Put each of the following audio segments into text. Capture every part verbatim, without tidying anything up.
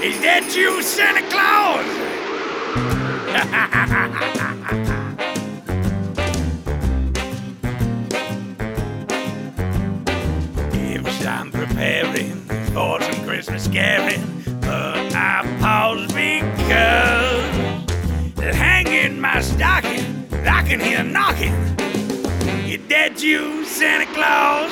Is that you, Santa Claus? If I'm preparing for some Christmas scaring, but I pause because hanging my stocking, I can hear knocking. Is that you, Santa Claus?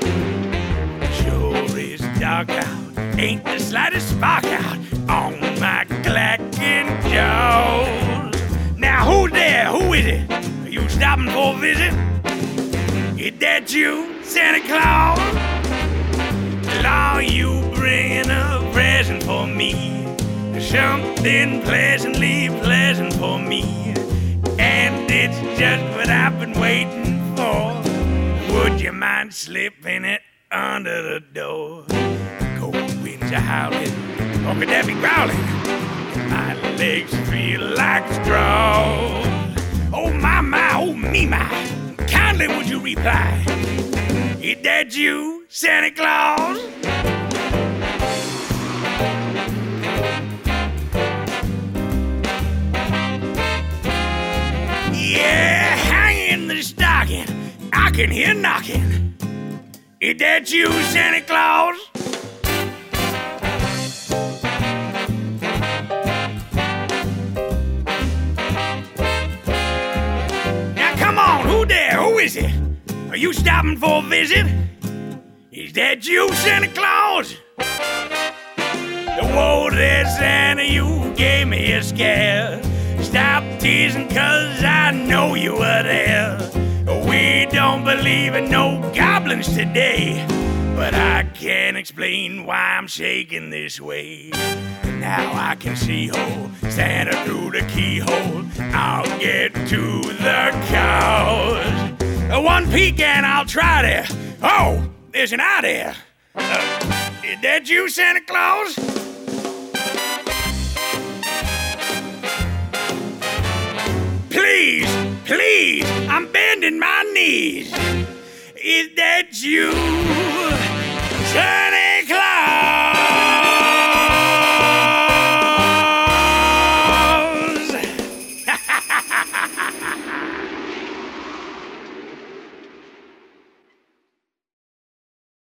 Sure is dark out, ain't the slightest spark out on my clacking jaws. Now who's there? Who is it? Are you stopping for a visit? Is that you, Santa Claus? Are you bringing a present for me? Something pleasantly pleasant for me, and it's just what I've been waiting for. Would you mind slipping it under the door? Cold winds are howling, or could that be growling? My legs feel like straws. Oh my my, oh me my, kindly would you reply? Is that you, Santa Claus? Yeah, hanging the stocking, I can hear knocking. Is that you, Santa Claus? Now come on, who there? Who is it? Are you stopping for a visit? Is that you, Santa Claus? Whoa there, Santa, you gave me a scare. Stop teasing, cause I know you were there. We don't believe in no goblins today, but I can't explain why I'm shaking this way. Now I can see ho Santa through the keyhole. I'll get to the cause. One peek and I'll try there. Oh, there's an eye there. Uh, is that you, Santa Claus? Please, please, I'm bending my knees. Is that you, Santa